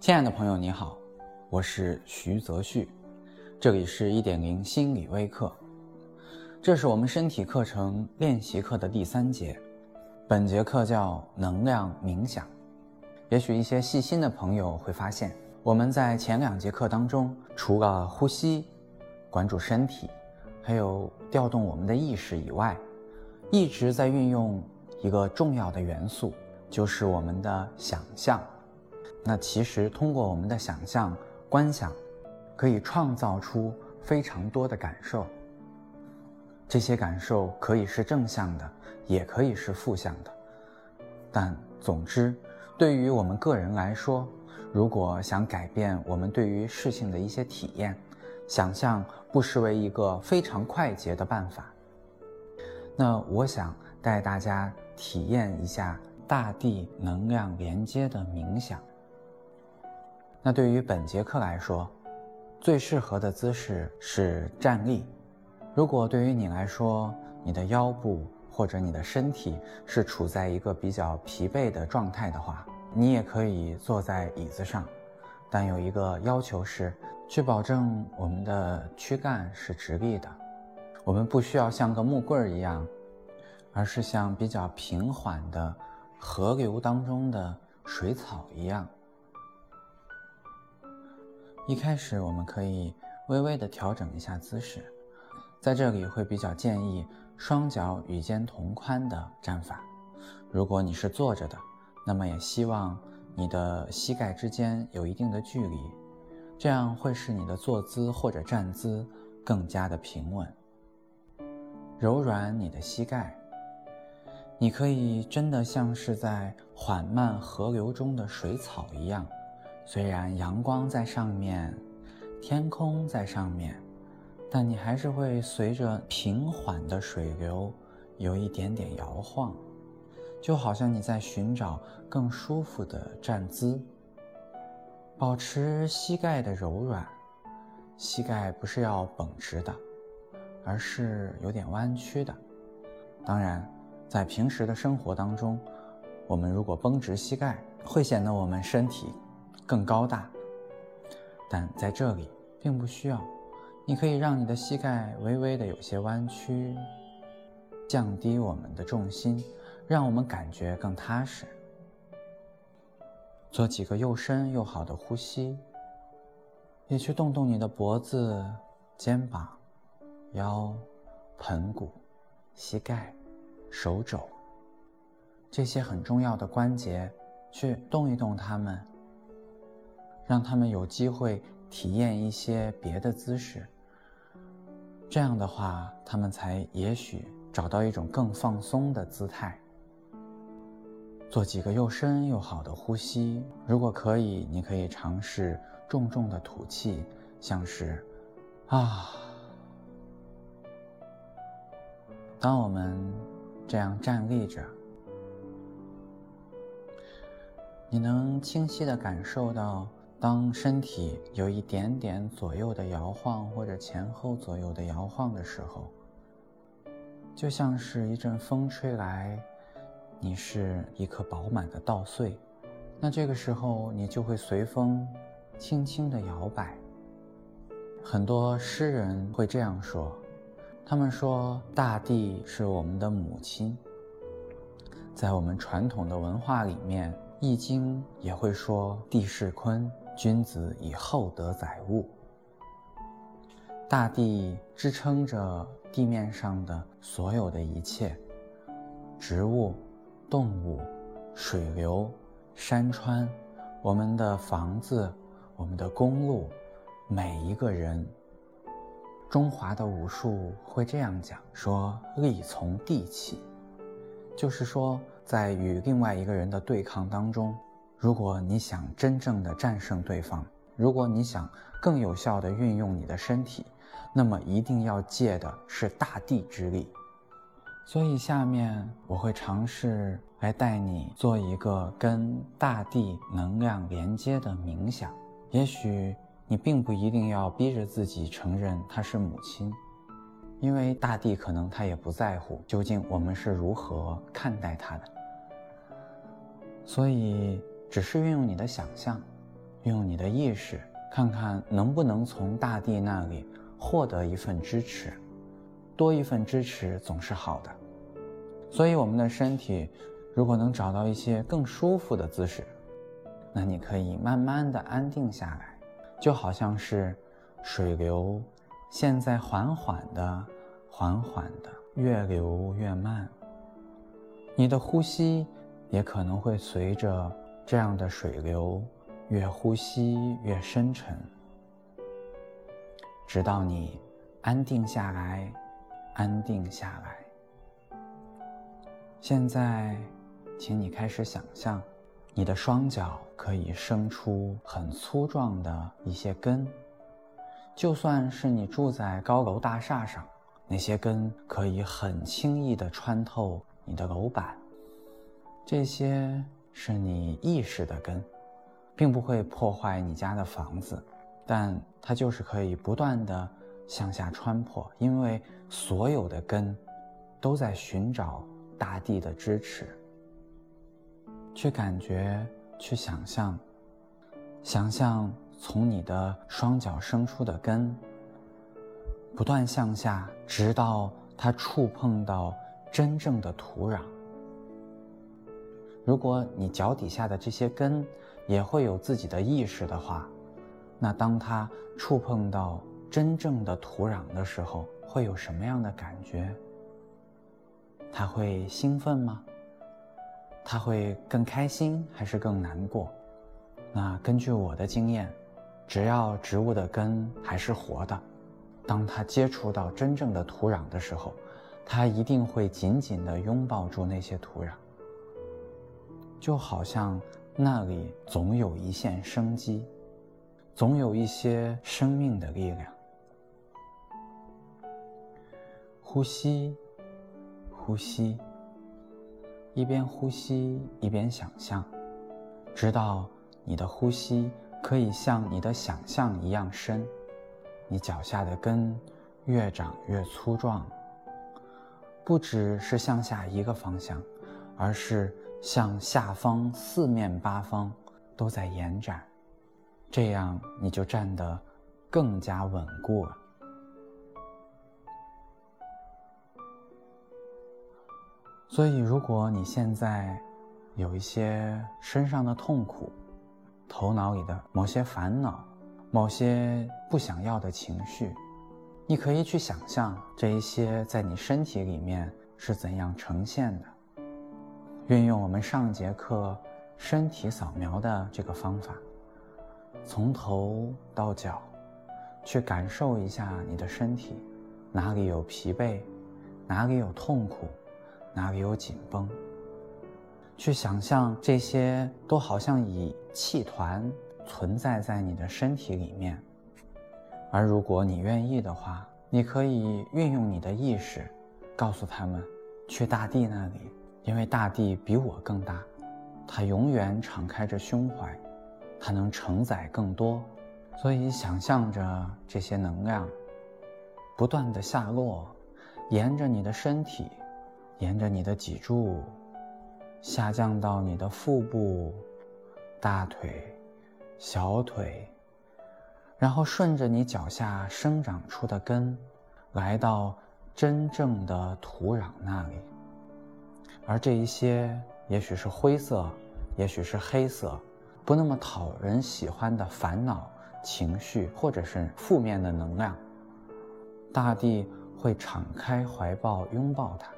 亲爱的朋友你好，我是徐泽旭，这里是 1.0 心理微课。这是我们身体课程练习课的第3节，本节课叫能量冥想。也许一些细心的朋友会发现，我们在前2节课当中，除了呼吸、关注身体，还有调动我们的意识以外，一直在运用一个重要的元素，就是我们的想象。那其实通过我们的想象、观想，可以创造出非常多的感受。这些感受可以是正向的，也可以是负向的。但总之，对于我们个人来说，如果想改变我们对于事情的一些体验，想象不失为一个非常快捷的办法。那我想带大家体验一下大地能量连接的冥想。那对于本节课来说，最适合的姿势是站立。如果对于你来说，你的腰部或者你的身体是处在一个比较疲惫的状态的话，你也可以坐在椅子上，但有一个要求是，去保证我们的躯干是直立的。我们不需要像个木棍一样，而是像比较平缓的河流当中的水草一样。一开始我们可以微微地调整一下姿势，在这里会比较建议双脚与肩同宽的站法。如果你是坐着的，那么也希望你的膝盖之间有一定的距离，这样会使你的坐姿或者站姿更加的平稳。柔软你的膝盖，你可以真的像是在缓慢河流中的水草一样，虽然阳光在上面，天空在上面，但你还是会随着平缓的水流有一点点摇晃，就好像你在寻找更舒服的站姿。保持膝盖的柔软，膝盖不是要绷直的，而是有点弯曲的。当然，在平时的生活当中，我们如果绷直膝盖，会显得我们身体更高大，但在这里并不需要。你可以让你的膝盖微微的有些弯曲，降低我们的重心，让我们感觉更踏实。做几个又深又好的呼吸，也去动动你的脖子、肩膀、腰、盆骨、膝盖、手肘，这些很重要的关节，去动一动它们，让他们有机会体验一些别的姿势。这样的话，他们才也许找到一种更放松的姿态。做几个又深又好的呼吸，如果可以，你可以尝试重重的吐气，像是啊。当我们这样站立着，你能清晰地感受到，当身体有一点点左右的摇晃，或者前后左右的摇晃的时候，就像是一阵风吹来，你是一颗饱满的稻穗，那这个时候你就会随风轻轻地摇摆。很多诗人会这样说，他们说大地是我们的母亲。在我们传统的文化里面，易经也会说地势坤，君子以厚德载物。大地支撑着地面上的所有的一切，植物、动物、水流、山川，我们的房子，我们的公路，每一个人。中华的武术会这样讲，说力从地起，就是说在与另外一个人的对抗当中，如果你想真正的战胜对方，如果你想更有效地运用你的身体，那么一定要借的是大地之力。所以下面我会尝试来带你做一个跟大地能量连接的冥想。也许你并不一定要逼着自己承认它是母亲，因为大地可能它也不在乎究竟我们是如何看待它的。所以只是运用你的想象， 用你的意识看看能不能从大地那里获得一份支持，多一份支持总是好的。所以我们的身体如果能找到一些更舒服的姿势，那你可以慢慢的安定下来，就好像是水流现在缓缓的越流越慢，你的呼吸也可能会随着这样的水流越呼吸越深沉，直到你安定下来，安定下来。现在请你开始想象，你的双脚可以生出很粗壮的一些根，就算是你住在高楼大厦上，那些根可以很轻易地穿透你的楼板。这些是你意识的根，并不会破坏你家的房子，但它就是可以不断地向下穿破，因为所有的根都在寻找大地的支持。去感觉，去想象，想象从你的双脚生出的根不断向下，直到它触碰到真正的土壤。如果你脚底下的这些根也会有自己的意识的话，那当它触碰到真正的土壤的时候，会有什么样的感觉？它会兴奋吗？它会更开心还是更难过？那根据我的经验，只要植物的根还是活的，当它接触到真正的土壤的时候，它一定会紧紧地拥抱住那些土壤，就好像那里总有一线生机，总有一些生命的力量。呼吸，呼吸，一边呼吸一边想象，直到你的呼吸可以像你的想象一样深，你脚下的根越长越粗壮，不只是向下一个方向，而是向下方四面八方都在延展，这样你就站得更加稳固了。所以如果你现在有一些身上的痛苦，头脑里的某些烦恼，某些不想要的情绪，你可以去想象这一些在你身体里面是怎样呈现的。运用我们上节课身体扫描的这个方法，从头到脚去感受一下你的身体，哪里有疲惫，哪里有痛苦，哪里有紧绷，去想象这些都好像以气团存在在你的身体里面。而如果你愿意的话，你可以运用你的意识告诉他们去大地那里，因为大地比我更大，它永远敞开着胸怀，它能承载更多。所以想象着这些能量不断地下落，沿着你的身体，沿着你的脊柱下降到你的腹部、大腿、小腿，然后顺着你脚下生长出的根来到真正的土壤那里。而这一些也许是灰色，也许是黑色，不那么讨人喜欢的烦恼、情绪或者是负面的能量，大地会敞开怀抱拥抱它。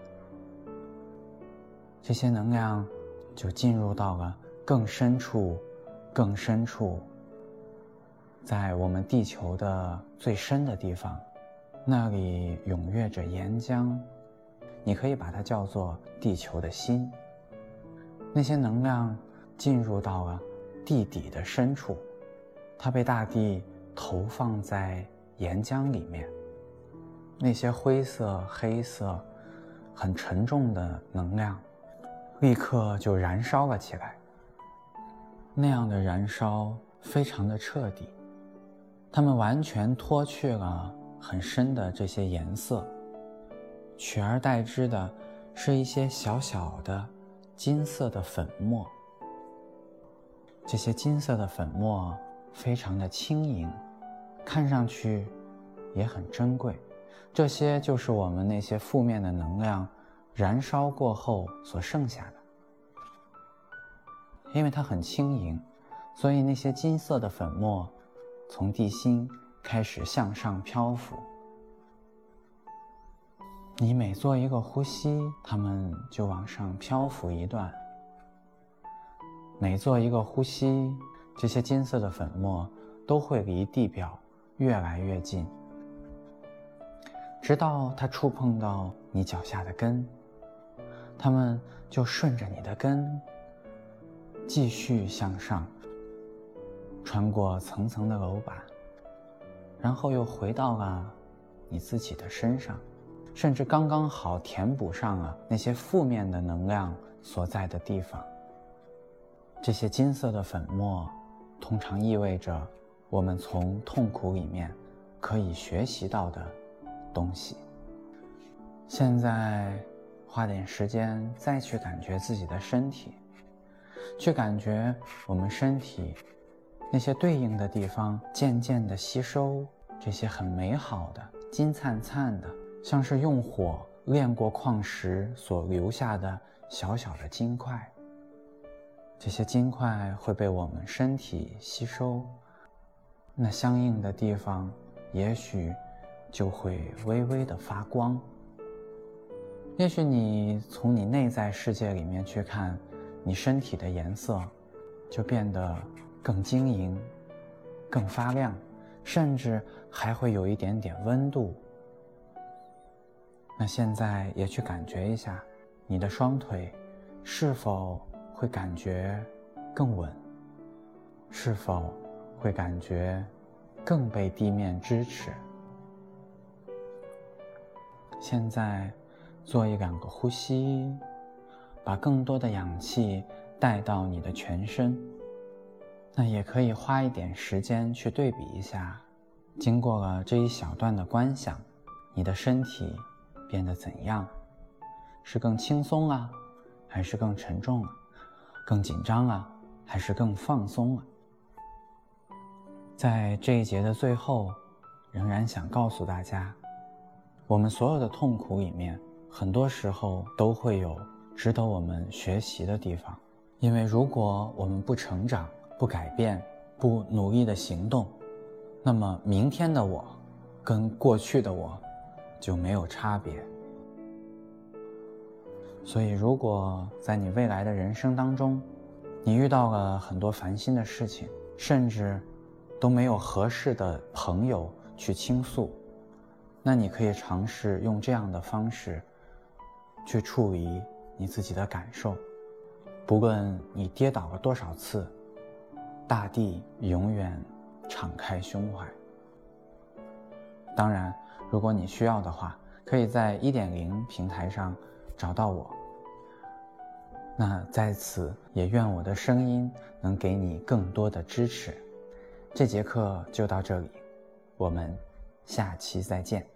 这些能量就进入到了更深处，更深处，在我们地球的最深的地方，那里踊跃着岩浆，你可以把它叫做地球的心。那些能量进入到了地底的深处，它被大地投放在岩浆里面，那些灰色、黑色很沉重的能量立刻就燃烧了起来。那样的燃烧非常的彻底，它们完全脱去了很深的这些颜色，取而代之的是一些小小的金色的粉末。这些金色的粉末非常的轻盈，看上去也很珍贵。这些就是我们那些负面的能量燃烧过后所剩下的。因为它很轻盈，所以那些金色的粉末从地心开始向上漂浮。你每做一个呼吸，它们就往上漂浮一段。每做一个呼吸，这些金色的粉末都会离地表越来越近，直到它触碰到你脚下的根，它们就顺着你的根继续向上，穿过层层的楼板，然后又回到了你自己的身上，甚至刚刚好填补上了那些负面的能量所在的地方。这些金色的粉末通常意味着我们从痛苦里面可以学习到的东西。现在花点时间再去感觉自己的身体，去感觉我们身体那些对应的地方渐渐地吸收这些很美好的金灿灿的，像是用火炼过矿石所留下的小小的金块。这些金块会被我们身体吸收，那相应的地方也许就会微微的发光。也许你从你内在世界里面去看，你身体的颜色就变得更晶莹、更发亮，甚至还会有一点点温度。那现在也去感觉一下，你的双腿是否会感觉更稳？是否会感觉更被地面支持？现在做1-2个呼吸，把更多的氧气带到你的全身。那也可以花一点时间去对比一下，经过了这一小段的观想，你的身体变得怎样？是更轻松啊，还是更沉重啊？更紧张啊，还是更放松啊？在这一节的最后，仍然想告诉大家，我们所有的痛苦里面，很多时候都会有值得我们学习的地方。因为如果我们不成长、不改变、不努力的行动，那么明天的我跟过去的我就没有差别。所以如果在你未来的人生当中，你遇到了很多烦心的事情，甚至都没有合适的朋友去倾诉，那你可以尝试用这样的方式去处理你自己的感受。不论你跌倒了多少次，大地永远敞开胸怀。当然，如果你需要的话，可以在1.0平台上找到我。那在此也愿我的声音能给你更多的支持。这节课就到这里，我们下期再见。